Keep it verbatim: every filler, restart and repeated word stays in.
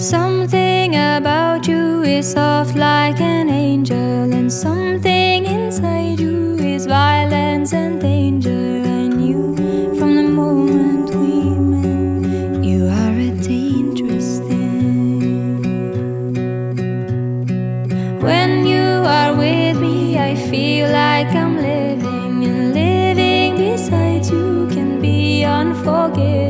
Something about you is soft like an angel, and something inside you is violence and danger. I knew from the moment we met you are a dangerous thing. When you are with me, I feel like I'm living, and living beside you can be unforgiving.